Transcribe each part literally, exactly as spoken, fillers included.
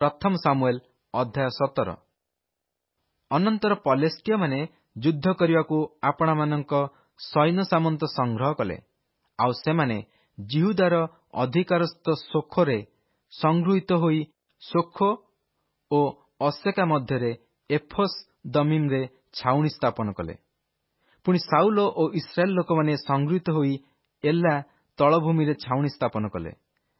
ପ୍ରଥମ ସାମୁଏଲ ଅଧ୍ୟାୟ ସତର। ଅନନ୍ତର ପଲେଷ୍ଟିୟ ମାନେ ଯୁଦ୍ଧ କରିବାକୁ ଆପଣମାନଙ୍କ ସୈନ୍ୟ ସାମନ୍ତ ସଂଗ୍ରହ କଲେ। ଆଉ ସେମାନେ ଜିହୁଦାର ଅଧିକାରସ୍ଥ ସୋଖୋରେ ସଂଗୃହୀତ ହୋଇ ସୋଖୋ ଓ ଅସେକା ମଧ୍ୟରେ ଏଫୋସ୍ ଦମିମ୍ରେ ଛାଉଣି ସ୍ଥାପନ କଲେ। ପୁଣି ସାଉଲ ଓ ଇସ୍ରାଏଲ ଲୋକମାନେ ସଂଗୃହୀତ ହୋଇ ଏଲା ତଳଭୂମିରେ ଛାଉଣି ସ୍ଥାପନ କଲେ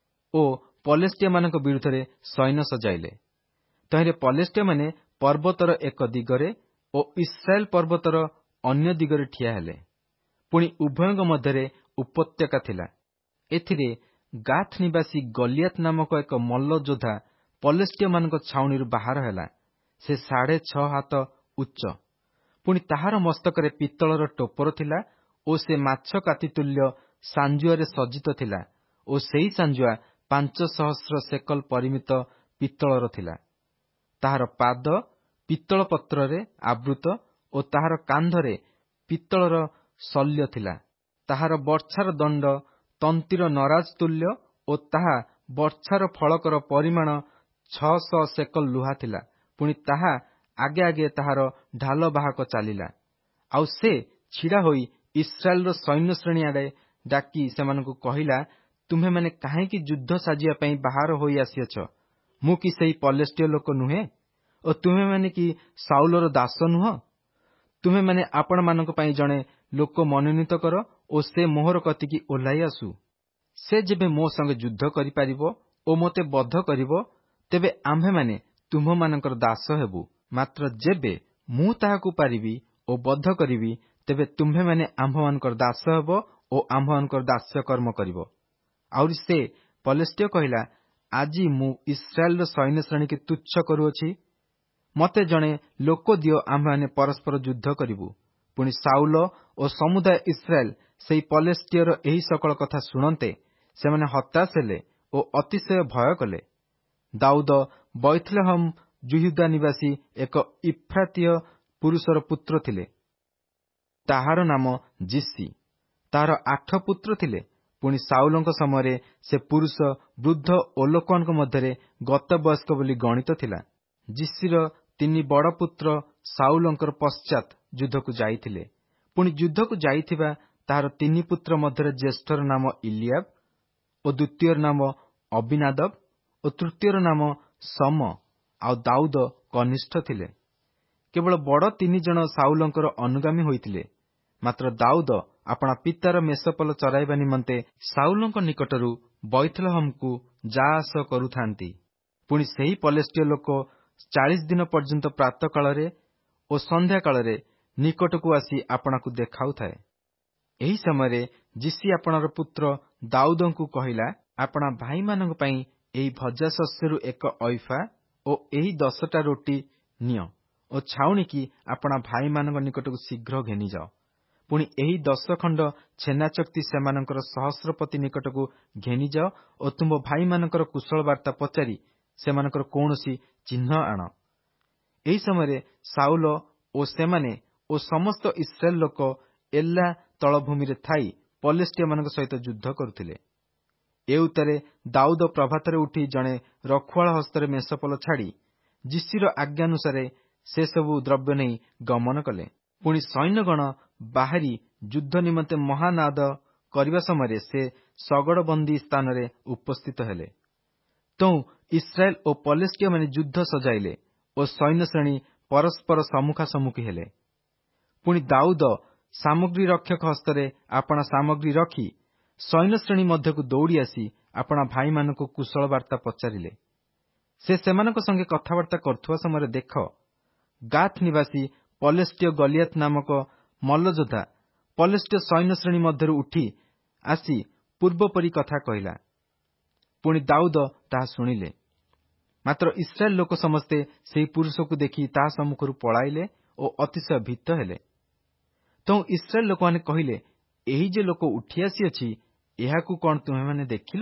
ଓ ପଲେଷ୍ଟିୟମାନଙ୍କ ବିରୁଦ୍ଧରେ ସୈନ୍ୟ ସଜାଇଲେ। ତହିଁରେ ପଲେଷ୍ଟିୟମାନେ ପର୍ବତର ଏକ ଦିଗରେ ଓ ଇସ୍ରାଏଲ ପର୍ବତର ଅନ୍ୟ ଦିଗରେ ଠିଆ ହେଲେ। ପୁଣି ଉଭୟଙ୍କ ମଧ୍ୟରେ ଉପତ୍ୟକା ଥିଲା। ଏଥିରେ ଗାଥ ନିବାସୀ ଗଲିଆଥ ନାମକ ଏକ ମଲ୍ଲ ଯୋଦ୍ଧା ପଲେଷ୍ଟିୟମାନଙ୍କ ଛାଉଣିରୁ ବାହାର ହେଲା। ସେ ସାଢ଼େ ଛଅ ହାତ ଉଚ୍ଚ। ପୁଣି ତାହାର ମସ୍ତକରେ ପିତ୍ତଳର ଟୋପର ଥିଲା ଓ ସେ ମାଛ କାତିତୁଲ୍ୟ ସାଞ୍ଜୁଆରେ ସଜ୍ଜିତ ଥିଲା ଓ ସେହି ସାଞ୍ଜୁଆ ପାଞ୍ଚ ସହସ୍ର ସେକଲ ପରିମିତ ପିତ୍ତଳର ଥିଲା। ତାହାର ପାଦ ପିତ୍ତଳ ପତ୍ରରେ ଆବୃତ ଓ ତାହାର କାନ୍ଧରେ ପିତ୍ତଳର ଶଲ୍ୟ ଥିଲା। ତାହାର ବର୍ଚ୍ଛାର ଦଣ୍ଡ ତନ୍ତୀର ନରାଜ ତୁଲ୍ୟ ଓ ତାହା ବର୍ଚ୍ଛାର ଫଳକର ପରିମାଣ ଛଅଶହ ସେକଲ ଲୁହା ଥିଲା। ପୁଣି ତାହା ଆଗେ ଆଗେ ତାହାର ଢାଲ ବାହକ ଚାଲିଲା। ଆଉ ସେ ଛିଡ଼ା ହୋଇ ଇସ୍ରାଏଲର ସୈନ୍ୟ ଶ୍ରେଣୀ ଆଡ଼େ ଡାକି ସେମାନଙ୍କୁ କହିଲା, ତୁମ୍ଭେମାନେ କାହିଁକି ଯୁଦ୍ଧ ସାଜିବା ପାଇଁ ବାହାର ହୋଇ ଆସିଅଛ? ମୁଁ କି ସେହି ପଲେଷ୍ଟିୟ ଲୋକ ନୁହେଁ? ଓ ତୁମେମାନେ କି ସାଉଲର ଦାସ ନୁହଁ? ତୁମେମାନେ ଆପଣମାନଙ୍କ ପାଇଁ ଜଣେ ଲୋକ ମନୋନୀତ କର ଓ ସେ ମୋହର କତିକି ଓହ୍ଲାଇ ଆସୁ। ସେ ଯେବେ ମୋ ସଙ୍ଗେ ଯୁଦ୍ଧ କରିପାରିବ ଓ ମୋତେ ବଧ କରିବ, ତେବେ ଆମ୍ଭେମାନେ ତୁମ୍ଭମାନଙ୍କର ଦାସ ହେବୁ। ମାତ୍ର ଯେବେ ମୁଁ ତାହାକୁ ପାରିବି ଓ ବଧ କରିବି, ତେବେ ତୁମ୍ଭେମାନେ ଆମ୍ଭମାନଙ୍କର ଦାସ ହେବ ଓ ଆମ୍ଭମାନଙ୍କର ଦାସ୍ୟକର୍ମ କରିବ। ଆହୁରି ସେ ପଲେଷ୍ଟିୟ କହିଲା, ଆଜି ମୁଁ ଇସ୍ରାଏଲର ସୈନ୍ୟ ଶ୍ରେଣୀକି ତୁଚ୍ଛ କରୁଅଛି। ମୋତେ ଜଣେ ଲୋକ ଦିଅ, ଆମ୍ଭେମାନେ ପରସ୍ପର ଯୁଦ୍ଧ କରିବୁ। ପୁଣି ସାଉଲ ଓ ସମୁଦାୟ ଇସ୍ରାଏଲ ସେହି ପଲେଷ୍ଟିୟର ଏହି ସକଳ କଥା ଶୁଣନ୍ତେ ସେମାନେ ହତାଶ ହେଲେ ଓ ଅତିଶୟ ଭୟ କଲେ। ଦାଉଦ ବୈଥଲେହମ ଯୁହୁଦା ନିବାସୀ ଏକ ଇଫ୍ରାତୀୟ ପୁରୁଷର ପୁତ୍ର ଥିଲେ। ତାହାର ନାମ ଜିସି। ତାହାର ଆଠ ପୁତ୍ର ଥିଲେ। ପୁଣି ସାଉଲଙ୍କ ସମୟରେ ସେ ପୁରୁଷ ବୃଦ୍ଧ ଓ ଲୋକମାନଙ୍କ ମଧ୍ୟରେ ଗତବୟସ୍କ ବୋଲି ଗଣିତ ଥିଲା। ଜିସିର ତିନି ବଡ଼ ପୁତ୍ର ସାଉଲଙ୍କର ପଶ୍ଚାତ୍ ଯୁଦ୍ଧକୁ ଯାଇଥିଲେ। ପୁଣି ଯୁଦ୍ଧକୁ ଯାଇଥିବା ତାହାର ତିନି ପୁତ୍ର ମଧ୍ୟରେ ଜ୍ୟେଷ୍ଠର ନାମ ଇଲିଆବ ଓ ଦ୍ୱିତୀୟର ନାମ ଅବିନାଦବ ଓ ତୃତୀୟର ନାମ ସମ। ଆଉ ଦାଉଦ କନିଷ୍ଠ ଥିଲେ। କେବଳ ବଡ଼ ତିନି ଜଣ ସାଉଲଙ୍କର ଅନୁଗାମୀ ହୋଇଥିଲେ। ମାତ୍ର ଦାଉଦ ଆପଣା ପିତାର ମେଷପଲ ଚରାଇବା ନିମନ୍ତେ ସାଉଲଙ୍କ ନିକଟରୁ ବୈଥଲେହମକୁ ଯା ଆସ କରୁଥାନ୍ତି। ପୁଣି ସେହି ପଲେଷ୍ଟିୟ ଲୋକ ଚାଳିଶ ଦିନ ପର୍ଯ୍ୟନ୍ତ ପ୍ରାତଃ କାଳରେ ଓ ସନ୍ଧ୍ୟା କାଳରେ ନିକଟକୁ ଆସି ଆପଣାକୁ ଦେଖାଉଥାଏ। ଏହି ସମୟରେ ଜିସି ଆପଣାର ପୁତ୍ର ଦାଉଦଙ୍କୁ କହିଲା, ଆପଣା ଭାଇମାନଙ୍କ ପାଇଁ ଏହି ଭଜା ଶସ୍ୟରୁ ଏକ ଅଇଫା ଓ ଏହି ଦଶଟା ରୋଟି ନିଅ ଓ ଛାଉଣିକି ଆପଣା ଭାଇମାନଙ୍କ ନିକଟକୁ ଶୀଘ୍ର ଘେନିଯାଅ। ପୁଣି ଏହି ଦଶ ଖଣ୍ଡ ଛେନା ଚକ୍ତି ସେମାନଙ୍କର ସହସ୍ରପତି ନିକଟକୁ ଘେନିଯାଅ ଓ ତୁମ୍ଭ ଭାଇମାନଙ୍କର କୁଶଳ ବାର୍ତ୍ତା ପଚାରି ସେମାନଙ୍କର କୌଣସି ଚିହ୍ନ ଆଣ। ଏହି ସମୟରେ ସାଉଲ ଓ ସେମାନେ ଓ ସମସ୍ତ ଇସ୍ରାଏଲ ଲୋକ ଏଲା ତଳଭୂମିରେ ଥାଇ ପଲେଷ୍ଟିୟମାନଙ୍କ ସହିତ ଯୁଦ୍ଧ କରୁଥିଲେ। ଏ ଉତ୍ତାରେ ଦାଉଦ ପ୍ରଭାତରେ ଉଠି ଜଣେ ରଖୁଆଳ ହସ୍ତରେ ମେଷପଲ ଛାଡ଼ି ଜିସିର ଆଜ୍ଞାନୁସାରେ ସେସବୁ ଦ୍ରବ୍ୟ ନେଇ ଗମନ କଲେ। ପୁଣି ସୈନ୍ୟଗଣ ବାହାରି ଯୁଦ୍ଧ ନିମନ୍ତେ ମହାନାଦ କରିବା ସମୟରେ ସେ ଶଗଡ଼ବନ୍ଦୀ ସ୍ଥାନରେ ଉପସ୍ଥିତ ହେଲେ। ତହୁଁ ଇସ୍ରାଏଲ ଓ ପଲେଷ୍ଟିୟମାନେ ଯୁଦ୍ଧ ସଜାଇଲେ ଓ ସୈନ୍ୟ ଶ୍ରେଣୀ ପରସ୍ପର ସମ୍ମୁଖାସମ୍ମୁଖୀ ହେଲେ। ପୁଣି ଦାଉଦ ସାମଗ୍ରୀ ରକ୍ଷକ ହସ୍ତରେ ଆପଣା ସାମଗ୍ରୀ ରଖି ସୈନ୍ୟ ଶ୍ରେଣୀ ମଧ୍ୟକୁ ଦୌଡ଼ି ଆସି ଆପଣା ଭାଇମାନଙ୍କୁ କୁଶଳ ବାର୍ତ୍ତା ପଚାରିଲେ। ସେ ସେମାନଙ୍କ ସଙ୍ଗେ କଥାବାର୍ତ୍ତା କରୁଥିବା ସମୟରେ ଦେଖ, ଗାଥ ନିବାସୀ ପଲେଷ୍ଟିୟ ଗଲିଆଥ ନାମକ ମଲ୍ଲଯୋଦ୍ଧା ପଲେଷ୍ଟିୟ ସୈନ୍ୟ ଶ୍ରେଣୀ ମଧ୍ୟରୁ ଉଠି ଆସି ପୂର୍ବପରି କଥା କହିଲା। ପୁଣି ଦାଉଦ ତାହା ଶୁଣିଲେ। ମାତ୍ର ଇସ୍ରାଏଲ ଲୋକ ସମସ୍ତେ ସେହି ପୁରୁଷକୁ ଦେଖି ତାହା ସମ୍ମୁଖରୁ ପଳାଇଲେ ଓ ଅତିଶୟ ଭୀତ ହେଲେ। ତେଣୁ ଇସ୍ରାଏଲ ଲୋକମାନେ କହିଲେ, ଏହି ଯେ ଲୋକ ଉଠି ଆସିଅଛି, ଏହାକୁ କଣ ତୁମେମାନେ ଦେଖିଲ?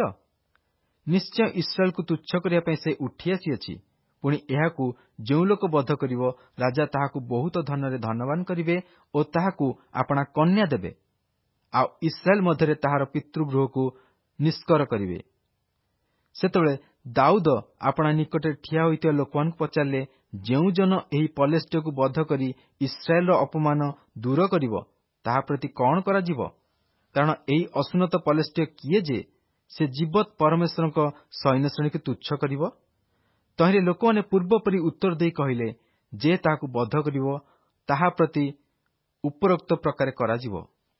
ନିଶ୍ଚୟ ଇସ୍ରାଏଲକୁ ତୁଚ୍ଛ କରିବା ପାଇଁ ସେ ଉଠି ଆସିଅଛି। ପୁଣି ଏହାକୁ ଯେଉଁ ଲୋକ ବଧ କରିବ, ରାଜା ତାହାକୁ ବହୁତ ଧନରେ ଧନବାନ କରିବେ ଓ ତାହାକୁ ଆପଣା କନ୍ୟା ଦେବେ। ଆଉ ଇସ୍ରାଏଲ ମଧ୍ୟରେ ତାହାର ପିତୃଗୃହକୁ ନିଷ୍କର କରିବେ। ସେତେବେଳେ ଦାଉଦ ଆପଣା ନିକଟରେ ଠିଆ ହୋଇଥିବା ଲୋକମାନଙ୍କୁ ପଚାରିଲେ, ଯେଉଁ ଜନ ଏହି ପଲେଷ୍ଟିୟକୁ ବଧ କରି ଇସ୍ରାଏଲର ଅପମାନ ଦୂର କରିବ, ତାହା ପ୍ରତି କଣ କରାଯିବ? କାରଣ ଏହି ଅସୁନତ ପଲେଷ୍ଟିୟ କିଏ ଯେ ସେ ଜୀବତ୍ ପରମେଶ୍ୱରଙ୍କ ସୈନ୍ୟ ଶ୍ରେଣୀକୁ ତୁଚ୍ଛ କରିବ? ତହିଁରେ ଲୋକମାନେ ପୂର୍ବ ପରି ଉତ୍ତର ଦେଇ କହିଲେ, ଯେ ତାହାକୁ ବଧ କରିବ, ତାହା ପ୍ରତି ଉପରୋକ୍ତ ପ୍ରକାରେ କରାଯିବ।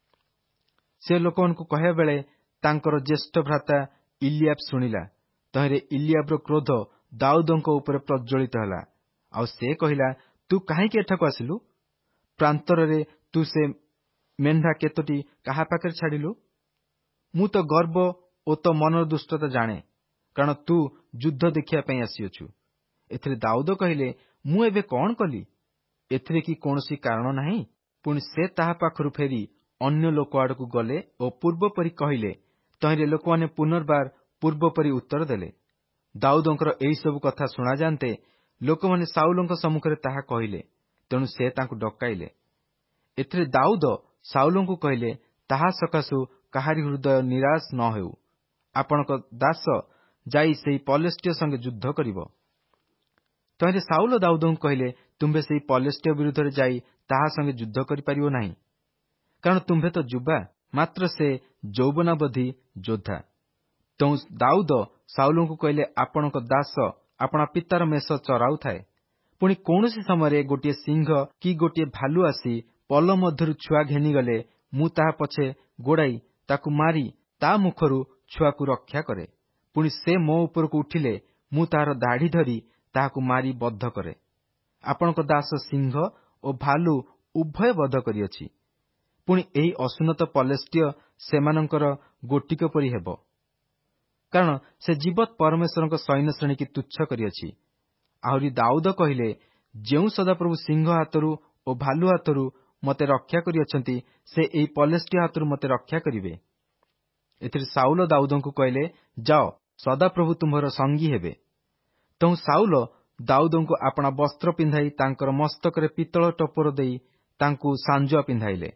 ସେ ଲୋକମାନଙ୍କୁ କହିବା ବେଳେ ତାଙ୍କର ଜ୍ୟେଷ୍ଠ ଭ୍ରାତା ଇଲିଆବ ଶୁଣିଲା। ତହିଁରେ ଇଲିଆବର କ୍ରୋଧ ଦାଉଦଙ୍କ ଉପରେ ପ୍ରଜ୍ୱଳିତ ହେଲା। ଆଉ ସେ କହିଲା, ତୁ କାହିଁକି ଏଠାକୁ ଆସିଲୁ? ପ୍ରାନ୍ତରରେ ତୁ ସେ ମେଣ୍ଢା କେତୋଟି କାହା ପାଖରେ ଛାଡ଼ିଲୁ? ମୁଁ ତ ଗର୍ବ ଓ ତୋ ମନର ଦୁଷ୍ଟତା ଜାଣେ, କାରଣ ତୁ ଯୁଦ୍ଧ ଦେଖିବା ପାଇଁ ଆସିଅଛୁ। ଏଥିରେ ଦାଉଦ କହିଲେ, ମୁଁ ଏବେ କଣ କଲି? ଏଥିରେ କି କୌଣସି କାରଣ ନାହିଁ? ପୁଣି ସେ ତାହା ପାଖରୁ ଫେରି ଅନ୍ୟ ଲୋକ ଆଡ଼କୁ ଗଲେ ଓ ପୂର୍ବ ପରି କହିଲେ। ତହିଁରେ ଲୋକମାନେ ପୁନର୍ବାର ପୂର୍ବ ପରି ଉତ୍ତର ଦେଲେ। ଦାଉଦଙ୍କର ଏହିସବୁ କଥା ଶୁଣାଯାନ୍ତେ ଲୋକମାନେ ସାଉଲଙ୍କ ସମ୍ମୁଖରେ ତାହା କହିଲେ। ତେଣୁ ସେ ତାଙ୍କୁ ଡକାଇଲେ। ଏଥିରେ ଦାଉଦ ସାଉଲଙ୍କୁ କହିଲେ, ତାହା ସକାଶୁ କାହାରି ହୃଦୟ ନିରାଶ ନ ହେଉ। ଆପଣଙ୍କ ଦାସ ଯାଇ ସେହି ପଲେଷ୍ଟିୟ ସଙ୍ଗେ ଯୁଦ୍ଧ କରିବ। ତହିଁରେ ସାଉଲ ଦାଉଦଙ୍କୁ କହିଲେ, ତୁମ୍ଭେ ସେହି ପଲେଷ୍ଟିୟ ବିରୁଦ୍ଧରେ ଯାଇ ତାହା ସଙ୍ଗେ ଯୁଦ୍ଧ କରିପାରିବ ନାହିଁ, କାରଣ ତୁମ୍ଭେ ତ ଯୁବା, ମାତ୍ର ସେ ଯୌବନାବଧି ଯୋଦ୍ଧା। ତେଣୁ ଦାଉଦ ସାଉଲଙ୍କୁ କହିଲେ, ଆପଣଙ୍କ ଦାସ ଆପଣା ପିତାର ମେଷ ଚରାଉଥାଏ। ପୁଣି କୌଣସି ସମୟରେ ଗୋଟିଏ ସିଂହ କି ଗୋଟିଏ ଭାଲୁ ଆସି ପଲ ମଧ୍ୟରୁ ଛୁଆ ଘେନିଗଲେ ମୁଁ ତାହା ପଛେ ଗୋଡ଼ାଇ ତାକୁ ମାରି ତା ମୁଖରୁ ଛୁଆକୁ ରକ୍ଷା କରେ। ପୁଣି ସେ ମୋ ଉପରକୁ ଉଠିଲେ ମୁଁ ତାହାର ଦାଢ଼ି ଧରି ତାହାକୁ ମାରି ବଧ କରେ। ଆପଣଙ୍କ ଦାସ ସିଂହ ଓ ଭାଲୁ ଉଭୟ ବଧ କରିଅଛି। ପୁଣି ଏହି ଅସୁନତ ପଲେଷ୍ଟିୟ ସେମାନଙ୍କର ଗୋଟିକ ପରି ହେବ, କାରଣ ସେ ଜୀବତ୍ ପରମେଶ୍ୱରଙ୍କ ସୈନ୍ୟ ଶ୍ରେଣୀକି ତୁଚ୍ଛ କରିଅଛି। ଆହୁରି ଦାଉଦ କହିଲେ, ଯେଉଁ ସଦାପ୍ରଭୁ ସିଂହ ହାତରୁ ଓ ଭାଲୁ ହାତରୁ ମୋତେ ରକ୍ଷା କରିଅଛନ୍ତି, ସେ ଏହି ପଲେଷ୍ଟିୟ ହାତରୁ ମୋତେ ରକ୍ଷା କରିବେ। ଏଥିରେ ସାଉଲ ଦାଉଦଙ୍କୁ କହିଲେ, ଯାଅ, ସଦାପ୍ରଭୁ ତୁମ୍ଭର ସଙ୍ଗୀ ହେବେ। ତେଣୁ ସାଉଲ ଦାଉଦଙ୍କୁ ଆପଣା ବସ୍ତ୍ର ପିନ୍ଧାଇ ତାଙ୍କର ମସ୍ତକରେ ପିତ୍ତଳ ଟପର ଦେଇ ତାଙ୍କୁ ସାଞ୍ଜୁଆ ପିନ୍ଧାଇଲେ।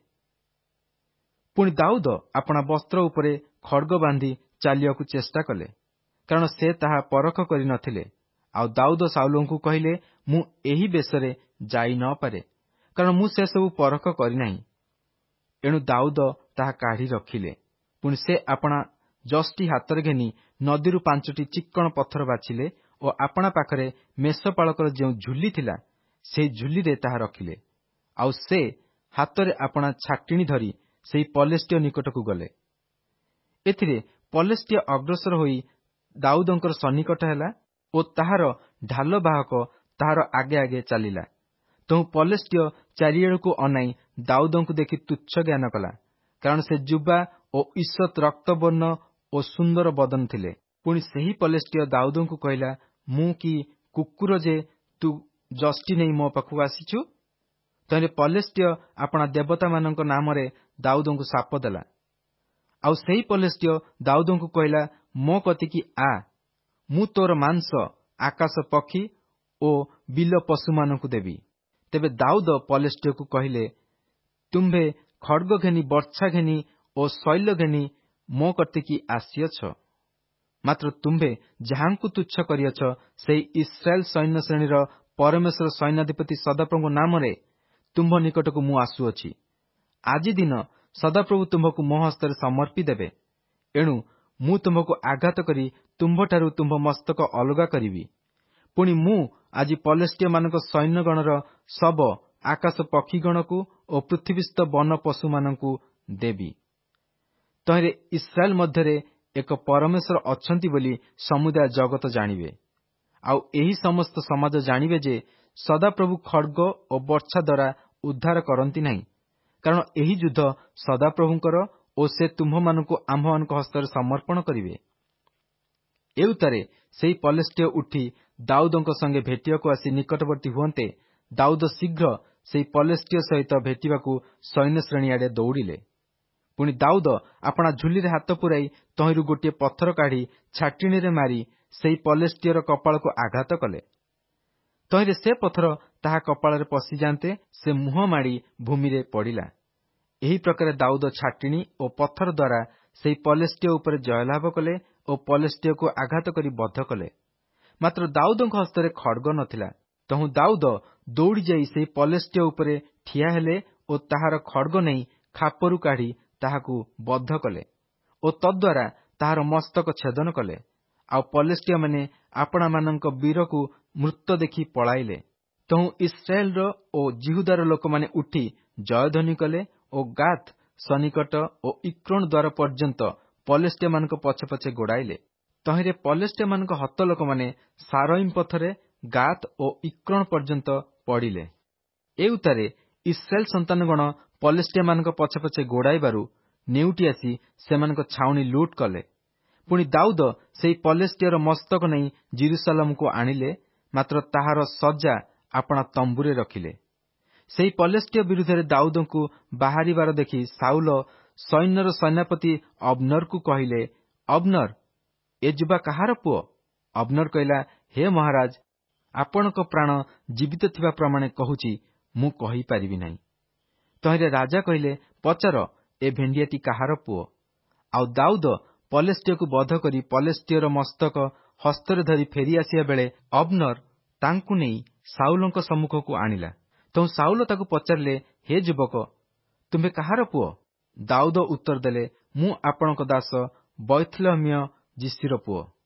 ପୁଣି ଦାଉଦ ଆପଣା ବସ୍ତ୍ର ଉପରେ ଖଡ୍ଗ ବାନ୍ଧି ଚାଲିବାକୁ ଚେଷ୍ଟା କଲେ, କାରଣ ସେ ତାହା ପରଖ କରି ନ ଥିଲେ। ଆଉ ଦାଉଦ ସାଉଲଙ୍କୁ କହିଲେ, ମୁଁ ଏହି ବେଶରେ ଯାଇ ନ ପାରେ, କାରଣ ମୁଁ ସେସବୁ ପରଖ କରିନାହିଁ। ଏଣୁ ଦାଉଦ ତାହା କାଢ଼ି ରଖିଲେ। ପୁଣି ସେ ଆପଣା ଯଷ୍ଟି ହାତରେ ଘେନି ନଦୀରୁ ପାଞ୍ଚଟି ଚିକ୍କଣ ପଥର ବାଛିଲେ ଓ ଆପଣା ପାଖରେ ମେଷପାଳକର ଯେଉଁ ଝୁଲି ଥିଲା, ସେହି ଝୁଲିରେ ତାହା ରଖିଲେ। ଆଉ ସେ ହାତରେ ଆପଣା ଛାଟିଣି ଧରି ସେହି ପଲେଷ୍ଟିୟ ନିକଟକୁ ଗଲେ। ଏଥିରେ ପଲେଷ୍ଟିୟ ଅଗ୍ରସର ହୋଇ ଦାଉଦଙ୍କର ସନ୍ନିକଟ ହେଲା ଓ ତାହାର ଢାଲ ବାହକ ତାହାର ଆଗେ ଆଗେ ଚାଲିଲା। ତେଣୁ ପଲେଷ୍ଟିୟ ଚାରିଆଡ଼କୁ ଅନାଇ ଦାଉଦଙ୍କୁ ଦେଖି ତୁଚ୍ଛ ଜ୍ଞାନ କଲା, କାରଣ ସେ ଯୁବା ଓ ଈଷତ୍ ରକ୍ତବର୍ଣ୍ଣ ଓ ସୁନ୍ଦର ବଦନ ଥିଲେ। ପୁଣି ସେହି ପଲେଷ୍ଟିୟ ଦାଉଦଙ୍କୁ କହିଲା, ମୁଁ କି କୁକୁର ଯେ ତୁ ଯଷ୍ଟି ନେଇ ମୋ ପାଖକୁ ଆସିଛୁ? ତହିଁରେ ପଲେଷ୍ଟିୟ ଆପଣା ଦେବତାମାନଙ୍କ ନାମରେ ଦାଉଦଙ୍କୁ ଶାପ ଦେଲା। ଆଉ ସେହି ପଲେଷ୍ଟିୟ ଦାଉଦଙ୍କୁ କହିଲା, ମୋ କତିକି ଆ, ମୁଁ ତୋର ମାଂସ ଆକାଶ ପକ୍ଷୀ ଓ ବିଲ ପଶୁମାନଙ୍କୁ ଦେବି। ତେବେ ଦାଉଦ ପଲେଷ୍ଟିୟକୁ କହିଲେ, ତୁମ୍ଭେ ଖଡ୍ଗ ଘେନି ବର୍ଚ୍ଛା ଘେନି ଓ ଶୈଲ ଘେନି ମୋ କତିକି ଆସିଅଛ, ମାତ୍ର ତୁମ୍ଭେ ଯାହାଙ୍କୁ ତୁଚ୍ଛ କରିଅଛ, ସେହି ଇସ୍ରାଏଲ ସୈନ୍ୟ ଶ୍ରେଣୀର ପରମେଶ୍ୱର ସୈନ୍ୟାଧିପତି ସଦାପ୍ରଭୁଙ୍କ ନାମରେ ତୁମ୍ଭ ନିକଟକୁ ମୁଁ ଆସୁଅଛି। ଆଜି ଦିନ ସଦାପ୍ରଭୁ ତୁମ୍ଭକୁ ମୋ ହସ୍ତରେ ସମର୍ପି ଦେବେ। ଏଣୁ ମୁଁ ତୁମ୍ଭକୁ ଆଘାତ କରି ତୁମ୍ଭଠାରୁ ତୁମ୍ଭ ମସ୍ତକ ଅଲଗା କରିବି। ପୁଣି ମୁଁ ଆଜି ପଲେଷ୍ଟିୟମାନଙ୍କ ସୈନ୍ୟଗଣର ଶବ ଆକାଶ ପକ୍ଷୀଗଣକୁ ଓ ପୃଥିବୀସ୍ଥ ବନ ପଶୁମାନଙ୍କୁ ଦେବି। ତହିଁରେ ଇସ୍ରାଏଲ ମଧ୍ୟରେ ଏକ ପରମେଶ୍ୱର ଅଛନ୍ତି ବୋଲି ସମୁଦାୟ ଜଗତ ଜାଣିବେ। ଆଉ ଏହି ସମସ୍ତ ସମାଜ ଜାଣିବେ ଯେ ସଦାପ୍ରଭୁ ଖଡ୍ଗ ଓ ବର୍ଚ୍ଛା ଦ୍ୱାରା ଉଦ୍ଧାର କରନ୍ତି ନାହିଁ, କାରଣ ଏହି ଯୁଦ୍ଧ ସଦାପ୍ରଭୁଙ୍କର ଓ ସେ ତୁମ୍ଭମାନଙ୍କୁ ଆମ୍ଭମାନଙ୍କ ହସ୍ତରେ ସମର୍ପଣ କରିବେ। ଏଉତାରେ ସେହି ପଲେଷ୍ଟିୟ ଉଠି ଦାଉଦଙ୍କ ସଙ୍ଗେ ଭେଟିବାକୁ ଆସି ନିକଟବର୍ତ୍ତୀ ହୁଅନ୍ତେ, ଦାଉଦ ଶୀଘ୍ର ସେହି ପଲେଷ୍ଟିୟ ସହିତ ଭେଟିବାକୁ ସୈନ୍ୟ ଶ୍ରେଣୀ ଆଡ଼େ ଦୌଡ଼ିଲେ। ପୁଣି ଦାଉଦ ଆପଣା ଝୁଲିରେ ହାତ ପୁରାଇ ତହିଁରୁ ଗୋଟିଏ ପଥର କାଢ଼ି ଛାଟିଣିରେ ମାରି ସେହି ପଲେଷ୍ଟିୟର କପାଳକୁ ଆଘାତ କଲେ। ତହିଁରେ ସେ ପଥର ତାହା କପାଳରେ ପଶିଯାନ୍ତେ ସେ ମୁହଁ ମାଡ଼ି ଭୂମିରେ ପଡ଼ିଲା। ଏହି ପ୍ରକାରେ ଦାଉଦ ଛାଟିଣି ଓ ପଥର ଦ୍ୱାରା ସେହି ପଲେଷ୍ଟିୟ ଉପରେ ଜୟଲାଭ କଲେ ଓ ପଲେଷ୍ଟିୟକୁ ଆଘାତ କରି ବଧ କଲେ। ମାତ୍ର ଦାଉଦଙ୍କ ହସ୍ତରେ ଖଡ୍ଗ ନଥିଲା। ତହୁଁ ଦାଉଦ ଦୌଡ଼ି ଯାଇ ସେହି ପଲେଷ୍ଟିୟ ଉପରେ ଠିଆ ହେଲେ ଓ ତାହାର ଖଡ୍ଗ ନେଇ ଖାପରୁ କାଢ଼ି ତାହାକୁ ବଦ୍ଧ କଲେ ଓ ତଦ୍ୱାରା ତାହାର ମସ୍ତକ ଛେଦନ କଲେ। ଆଉ ପଲେଷ୍ଟିୟମାନେ ଆପଣାମାନଙ୍କ ବୀରକୁ ମୃତ ଦେଖି ପଳାଇଲେ। ତହୁଁ ଇସ୍ରାଏଲର ଓ ଜିହୁଦାର ଲୋକମାନେ ଉଠି ଜୟଧ୍ୱନି କଲେ ଓ ଗାଥ ସନ୍ନିକଟ ଓ ଇକ୍ରୋନ ଦ୍ୱାର ପର୍ଯ୍ୟନ୍ତ ପଲେଷ୍ଟିୟମାନଙ୍କ ପଛେ ପଛେ ଗୋଡ଼ାଇଲେ। ତହିଁରେ ପଲେଷ୍ଟିୟମାନଙ୍କ ହତ ଲୋକମାନେ ସାରଇମ୍ ପଥରେ ଗାଥ ଓ ଇକ୍ରୋନ ପର୍ଯ୍ୟନ୍ତ ପଡ଼ିଲେ। ଏ ଉତ୍ତାରେ ଇସ୍ରାଏଲ ସନ୍ତାନଗଣ ପଲେଷ୍ଟିୟମାନଙ୍କ ପଛେ ପଛେ ଗୋଡ଼ାଇବାରୁ ନେଉଟି ଆସି ସେମାନଙ୍କ ଛାଉଣି ଲୁଟ୍ କଲେ। ପୁଣି ଦାଉଦ ସେହି ପଲେଷ୍ଟିୟର ମସ୍ତକ ନେଇ ଜିରୁସାଲମକୁ ଆଣିଲେ, ମାତ୍ର ତାହାର ସଜ୍ଜା ଆପଣା ତମ୍ବୁରେ ରଖିଲେ। ସେହି ପଲେଷ୍ଟିୟ ବିରୁଦ୍ଧରେ ଦାଉଦଙ୍କୁ ବାହାରିବାର ଦେଖି ସାଉଲ ସୈନ୍ୟର ସେନାପତି ଅବନରକୁ କହିଲେ, ଅବନର, ଏ ଯୁବା କାହାର ପୁଅ? ଅବନର କହିଲା, ହେ ମହାରାଜ, ଆପଣଙ୍କ ପ୍ରାଣ ଜୀବିତ ଥିବା ପ୍ରମାଣେ କହୁଛି, ମୁଁ କହିପାରିବି ନାହିଁ। ତହିଁରେ ରାଜା କହିଲେ, ପଚାର, ଏ ଭେଣ୍ଡିଆଟି କାହାର ପୁଅ? ଆଉ ଦାଉଦ ପଲେଷ୍ଟିୟକୁ ବଧ କରି ପଲେଷ୍ଟିୟର ମସ୍ତକ ହସ୍ତରେ ଧରି ଫେରି ଆସିବା ବେଳେ ଅବନର ତାଙ୍କୁ ନେଇ ସାଉଲଙ୍କ ସମ୍ମୁଖକୁ ଆଣିଲା। ତେଣୁ ସାଉଲ ତାକୁ ପଚାରିଲେ, ହେ ଯୁବକ, ତୁମ୍ଭେ କାହାର ପୁଅ? ଦାଉଦ ଉତ୍ତର ଦେଲେ, ମୁଁ ଆପଣଙ୍କ ଦାସ ବୈଥଲେହମୀୟ ଯିସିର ପୁଅ।